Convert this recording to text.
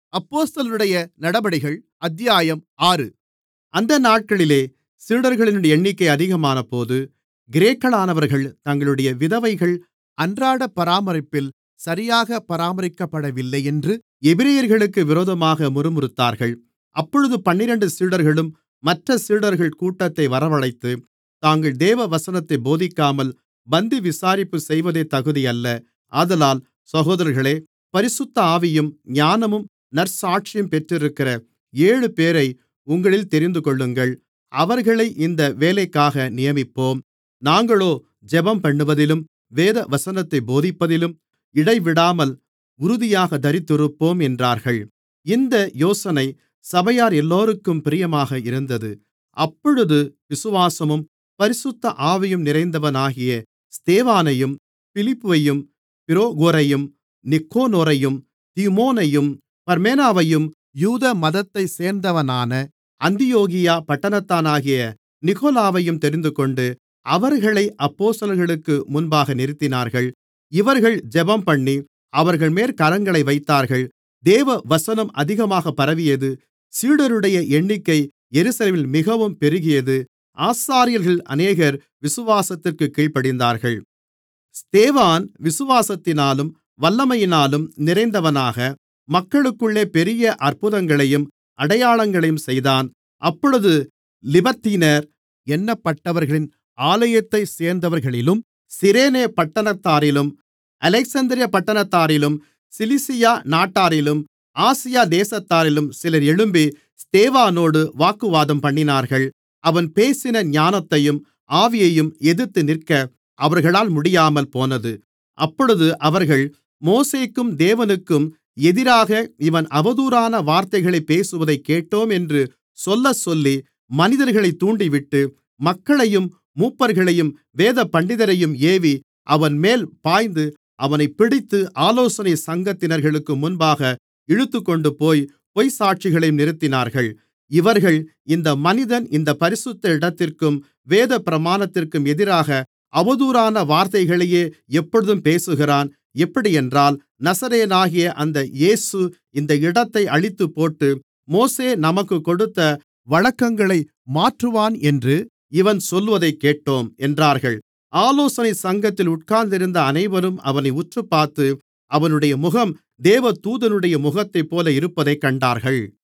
அப்போஸ்தலர்களுடைய நடபடிகள் அத்தியாயம் 6. அந்த நாட்களிலே சீடர்களின் எண்ணிக்கை அதிகமானபோது கிரேக்கர்களானவர்கள் தங்களுடைய விதவைகள் அன்றாட பராமரிப்பில் சரியாக பராமரிக்கப்படவில்லையென்று எபிரெயர்களுக்கு விரோதமாக முறுமுறுத்தார்கள். அப்பொழுது 12 சீடர்களும் மற்ற சீடர்கள் கூட்டத்தை வரவழைத்து, தாங்கள் தேவவசனத்தைப் போதிக்காமல் பந்தி விசாரிப்பு செய்வதே தகுதியல்ல. ஆதலால் சகோதரர்களே, பரிசுத்த ஆவியும் ஞானமும் நற்சாட்சியும் பெற்றிருக்கிற 7 பேரை உங்களில் தெரிந்துகொள்ளுங்கள். அவர்களை இந்த வேலைக்காக நியமிப்போம். நாங்களோ ஜெபம்பண்ணுவதிலும் வேதவசனத்தைப் போதிப்பதிலும் இடைவிடாமல் உறுதியாகத் தரித்திருப்போம் என்றார்கள். இந்த யோசனை சபையார் எல்லோருக்கும் பிரியமாக இருந்தது. அப்பொழுது விசுவாசமும் பரிசுத்த ஆவியும் நிறைந்தவனாகிய ஸ்தேவானையும் பிலிப்பையும் பிரொகோரையும் நிக்கானோரையும் தீமோனையும் பர்மெனாவையும் யூத மதத்தைச் சேர்ந்தவனான அந்தியோகியா பட்டணத்தானாகிய நிக்கொலாவையும் தெரிந்துகொண்டு அவர்களை அப்போஸ்தலர்களுக்கு முன்பாக நிறுத்தினார்கள். இவர்கள் ஜெபம்பண்ணி அவர்கள்மேல் கரங்களை வைத்தார்கள். தேவவசனம் அதிகமாகப் பரவியது. சீடருடைய எண்ணிக்கை எருசலேமில் மிகவும் பெருகியது. ஆசாரியர்கள் அநேகர் விசுவாசத்திற்குக் கீழ்ப்படிந்தார்கள். ஸ்தேவான் விசுவாசத்தினாலும் வல்லமையினாலும் நிறைந்தவனாக மக்களுக்குள்ளே பெரிய அற்புதங்களையும் அடையாளங்களையும் செய்தான். அப்பொழுது லிபர்த்தீனர் என்னப்பட்டவர்களின் ஆலயத்தைச் சேர்ந்தவர்களிலும் சிரேனே பட்டணத்தாரிலும் அலெக்சந்திரியா பட்டணத்தாரிலும் சிலிசியா நாட்டாரிலும் ஆசியா தேசத்தாரிலும் சிலர் எழும்பி ஸ்தேவானோடு வாக்குவாதம்பண்ணினார்கள். அவன் பேசின ஞானத்தையும் ஆவியையும் எதிர்த்து நிற்க அவர்களால் முடியாமல் போனது. அப்பொழுது அவர்கள், மோசேக்கும் தேவனுக்கும் எதிராக இவன் அவதூறான வார்த்தைகளைப் பேசுவதைக் கேட்டோம் என்று சொல்லச்சொல்லி மனிதர்களைத் தூண்டிவிட்டு, மக்களையும் மூப்பர்களையும் வேதபண்டிதரையும் ஏவி அவன்மேல் பாய்ந்து அவனைப் பிடித்து ஆலோசனை சங்கத்தினர்களுக்கு முன்பாக இழுத்துக்கொண்டுபோய் பொய்ச்சாட்சிகளையும் நிறுத்தினார்கள். இவர்கள், இந்த மனிதன் இந்தப் பரிசுத்த இடத்திற்கும் வேதப்பிரமாணத்திற்கும் எதிராக அவதூறான வார்த்தைகளையே எப்பொழுதும் பேசுகிறான். எப்படியென்றால், நசரேயனாகிய அந்த இயேசு இந்த இடத்தை அழித்துப்போட்டு மோசே நமக்குக் கொடுத்த வழக்கங்களை மாற்றுவான் என்று இவன் சொல்வதைக் கேட்டோம் என்றார்கள். ஆலோசனை சங்கத்தில் உட்கார்ந்திருந்த அனைவரும் அவனை உற்றுப்பார்த்து, அவனுடைய முகம் தேவதூதனுடைய முகத்தைப்போல இருப்பதைக் கண்டார்கள்.